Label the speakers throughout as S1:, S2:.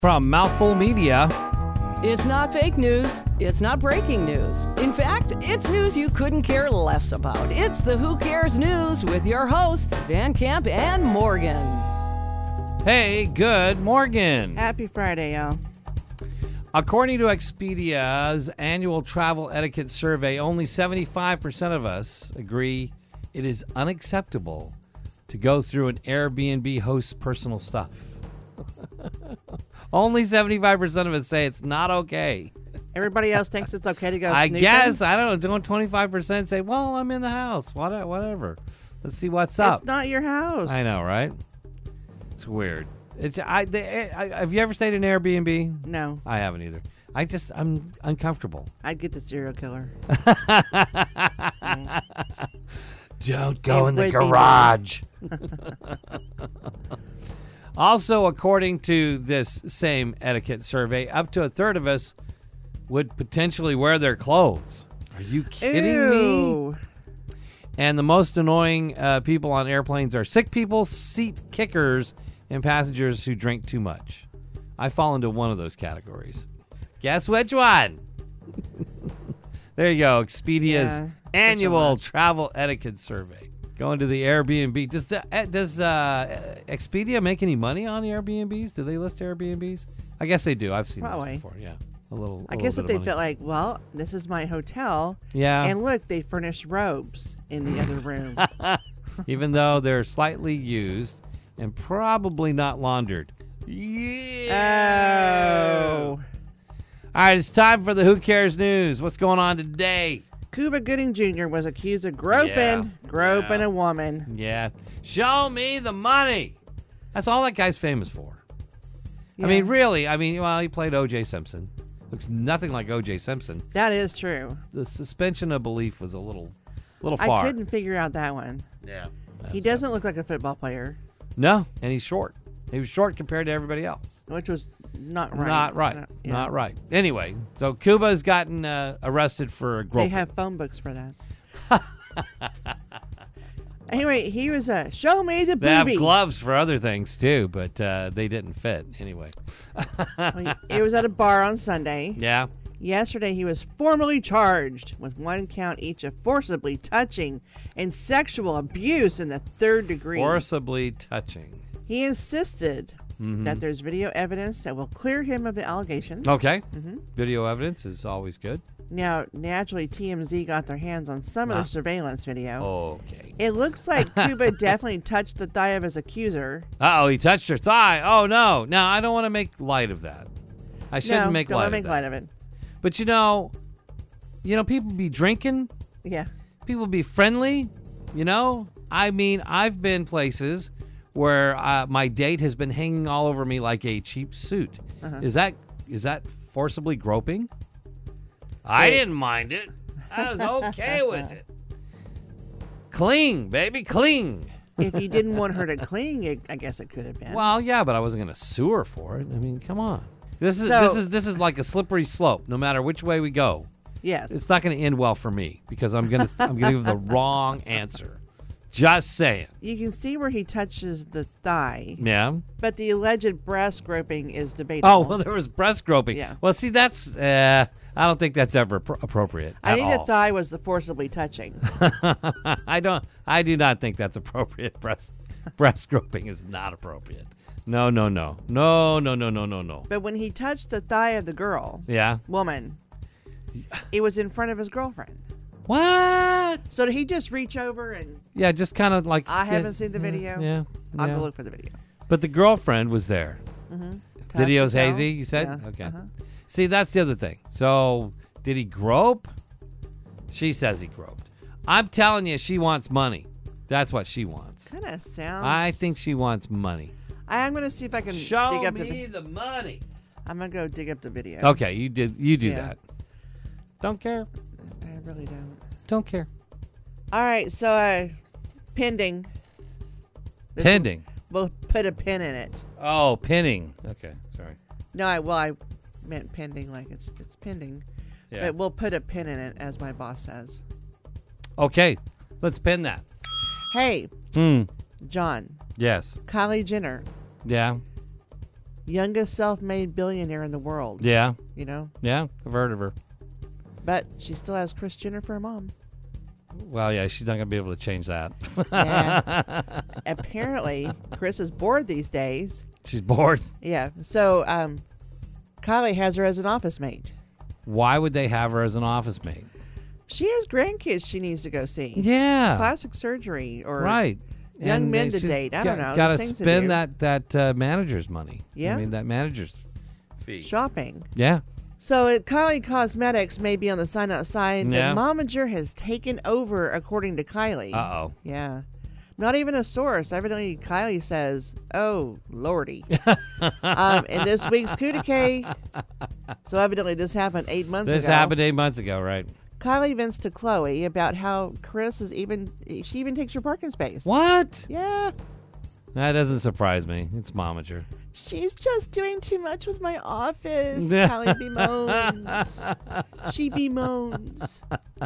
S1: From Mouthful Media.
S2: It's not fake news. It's not breaking news. In fact, it's news you couldn't care less about. It's the Who Cares News with your hosts, Van Camp and Morgan.
S1: Hey, good Morgan.
S3: Happy Friday, y'all.
S1: According to Expedia's annual travel etiquette survey, only 75% of us agree it is unacceptable to go through an Airbnb host's personal stuff. Only 75% of us say it's not okay.
S3: Everybody else thinks it's okay to go
S1: I
S3: snooping?
S1: guess, I don't know, don't 25% say, well, I'm in the house, whatever. Let's see what's up.
S3: It's not your house.
S1: I know, right? It's weird. Have you ever stayed in an Airbnb?
S3: No.
S1: I haven't either. I'm uncomfortable.
S3: I'd get the serial killer.
S1: Don't go in the
S3: would be
S1: garage. Also, according to this same etiquette survey, up to a third of us would potentially wear their clothes. Are you kidding me? And the most annoying people on airplanes are sick people, seat kickers, and passengers who drink too much. I fall into one of those categories. Guess which one? There you go. Expedia's annual travel etiquette survey. Going to the Airbnb. Does Expedia make any money on the Airbnbs? Do they list Airbnbs? I guess they do. I've seen that before. Yeah,
S3: I guess if they felt like, well, this is my hotel.
S1: Yeah.
S3: And look, they furnish robes in the other room.
S1: Even though they're slightly used and probably not laundered. Yeah.
S3: Oh.
S1: All right, it's time for the Who Cares News. What's going on today?
S3: Cuba Gooding Jr. was accused of groping a woman.
S1: Yeah. Show me the money. That's all that guy's famous for. Yeah. I mean, really. Well, he played O.J. Simpson. Looks nothing like O.J. Simpson.
S3: That is true.
S1: The suspension of belief was a little far.
S3: I couldn't figure out that one.
S1: Yeah.
S3: He doesn't look like a football player.
S1: No, and he's short. He was short compared to everybody else.
S3: Which was not right.
S1: Not right. Not right. Anyway, so Cuba's gotten arrested for groping.
S3: They have phone books for that. Anyway, he was show me the booby.
S1: They have gloves for other things too, but they didn't fit. Anyway.
S3: It was at a bar on Sunday.
S1: Yeah.
S3: Yesterday, he was formally charged with 1 count each of forcibly touching and sexual abuse in the third degree.
S1: Forcibly touching.
S3: He insisted that there's video evidence that will clear him of the allegation.
S1: Okay. Video evidence is always good.
S3: Now, naturally, TMZ got their hands on some of the surveillance video.
S1: Okay.
S3: It looks like Cuba definitely touched the thigh of his accuser.
S1: Uh-oh, he touched her thigh. Oh, no. Now, I don't want to make light of that. I shouldn't make light of that.
S3: Don't make light of it.
S1: But, you know, people be drinking.
S3: Yeah.
S1: People be friendly, I've been places where my date has been hanging all over me like a cheap suit. Is that forcibly groping? I didn't mind it. I was okay with it. Cling, baby, cling.
S3: If you didn't want her to cling, I guess it could have been.
S1: Well, yeah, but I wasn't going to sue her for it. I mean, come on. This is like a slippery slope. No matter which way we go,
S3: yes,
S1: it's not going to end well for me because I'm going to give the wrong answer. Just saying.
S3: You can see where he touches the thigh.
S1: Yeah.
S3: But the alleged breast groping is debatable.
S1: Oh, well, there was breast groping.
S3: Yeah.
S1: Well, see, that's I don't think that's ever appropriate.
S3: I think the thigh was the forcibly touching.
S1: I do not think that's appropriate. Breast groping is not appropriate. No.
S3: But when he touched the thigh of the woman, it was in front of his girlfriend.
S1: What?
S3: So did he just reach over and...
S1: Yeah, just kind of like...
S3: I haven't seen the video.
S1: Yeah.
S3: I'll go look for the video.
S1: But the girlfriend was there. Video's hazy, you said?
S3: Yeah.
S1: Okay. See, that's the other thing. So, did he grope? She says he groped. I'm telling you, she wants money. That's what she wants.
S3: Kind of sounds...
S1: I think she wants money.
S3: I'm going to see if I can dig up
S1: the money.
S3: I'm going to go dig up the video.
S1: Okay, you do that. Don't care.
S3: I really don't.
S1: Don't care.
S3: All right, so pending.
S1: Pending.
S3: We'll put a pin in it.
S1: Oh, pinning. Okay, sorry.
S3: No, I meant pending, like it's pending.
S1: Yeah.
S3: But we'll put a pin in it, as my boss says.
S1: Okay, let's pin that.
S3: Hey, John.
S1: Yes.
S3: Kylie Jenner.
S1: Yeah.
S3: youngest self-made billionaire in the world.
S1: Yeah.
S3: You know?
S1: Yeah, I've heard of her.
S3: But she still has Kris Jenner for a mom.
S1: Well, yeah, she's not going to be able to change that.
S3: Yeah. Apparently, Kris is bored these days.
S1: She's bored.
S3: Yeah. So, Kylie has her as an office mate.
S1: Why would they have her as an office mate?
S3: She has grandkids she needs to go see.
S1: Yeah.
S3: Plastic surgery or
S1: Right.
S3: young
S1: And
S3: men to
S1: she's
S3: date. I don't know.
S1: Got to
S3: There's things to
S1: spend
S3: do.
S1: that manager's money.
S3: Yeah.
S1: I mean, that manager's fee.
S3: Shopping.
S1: Yeah.
S3: So at Kylie Cosmetics may be on the sign outside.
S1: Yeah.
S3: The momager has taken over, according to Kylie.
S1: Uh-oh.
S3: Yeah. Not even a source. Evidently, Kylie says, "Oh, lordy." In this week's Coup de K, so evidently this happened 8 months ago.
S1: This happened 8 months ago, right?
S3: Kylie vents to Khloe about how Kris is she even takes her parking space.
S1: What?
S3: Yeah.
S1: That doesn't surprise me. It's momager.
S3: She's just doing too much with my office. Kylie bemoans. She bemoans.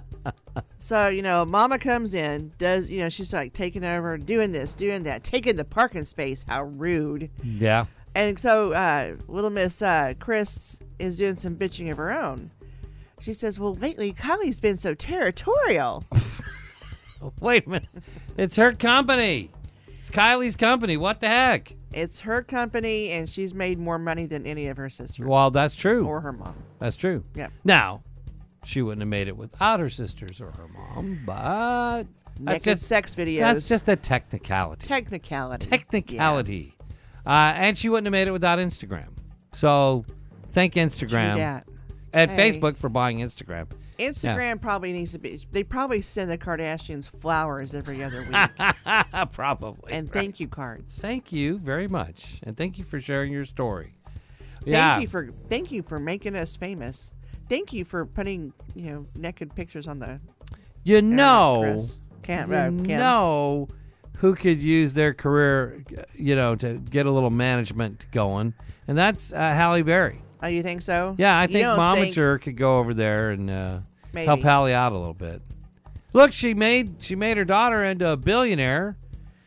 S3: So, Mama comes in, does, she's like taking over, doing this, doing that, taking the parking space. How rude.
S1: Yeah.
S3: And so little Miss Kris is doing some bitching of her own. She says, well, lately Kylie's been so territorial.
S1: Wait a minute. It's her company. It's Kylie's company. What the heck?
S3: It's her company, and she's made more money than any of her sisters.
S1: Well, that's true.
S3: Or her mom.
S1: That's true.
S3: Yeah.
S1: Now, she wouldn't have made it without her sisters or her mom, but
S3: Naked sex videos.
S1: That's just a technicality.
S3: Technicality.
S1: Yes. And she wouldn't have made it without Instagram. So, thank Instagram.
S3: True that.
S1: And
S3: Hey.
S1: Facebook for buying Instagram.
S3: Instagram probably needs to be. They probably send the Kardashians flowers every other week.
S1: Probably.
S3: And thank you cards.
S1: Thank you very much. And thank you for sharing your story. Yeah.
S3: Thank you for making us famous. Thank you for putting naked pictures on the.
S1: You
S3: internet,
S1: know,
S3: Kris. Kim.
S1: know who could use their career, to get a little management going, and that's Halle Berry.
S3: Oh, you think so?
S1: Yeah, I
S3: You
S1: think
S3: don't
S1: Momager could go over there and
S3: Maybe.
S1: help Halle out a little bit. Look, she made her daughter into a billionaire,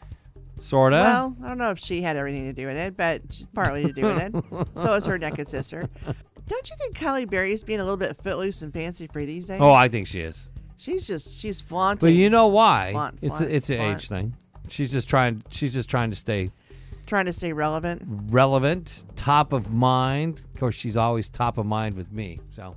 S1: sorta.
S3: Well, I don't know if she had everything to do with it, but she's partly to do with it. So is her naked sister. Don't you think Halle Berry is being a little bit footloose and fancy free these days?
S1: Oh, I think she is.
S3: She's flaunting.
S1: But you know why?
S3: Flaunt,
S1: it's
S3: flaunt,
S1: an
S3: flaunt.
S1: age thing. She's just trying to stay
S3: Trying to stay relevant.
S1: relevant, top of mind. Of course, she's always top of mind with me. So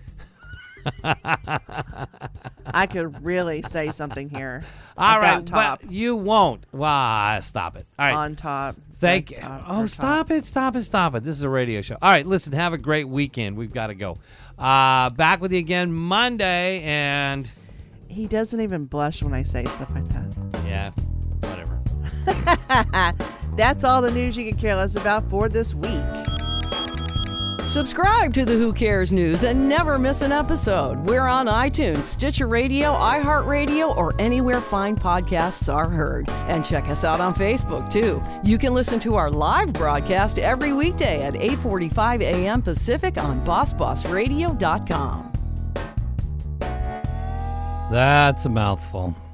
S3: I could really say something here.
S1: all right,
S3: about top.
S1: but you won't. Wow, stop it. All right.
S3: On top.
S1: Thank you.
S3: top,
S1: Oh,
S3: or
S1: stop
S3: top.
S1: it. Stop it. This is a radio show. All right, listen, have a great weekend. We've got to go. Back with you again Monday, and
S3: He doesn't even blush when I say stuff like that.
S1: yeah, whatever.
S3: That's all the news you can care less about for this week.
S2: Subscribe to the Who Cares News and never miss an episode. We're on iTunes, Stitcher Radio, iHeartRadio, or anywhere fine podcasts are heard. And check us out on Facebook, too. You can listen to our live broadcast every weekday at 8:45 a.m. Pacific on BossBossRadio.com.
S1: That's a mouthful.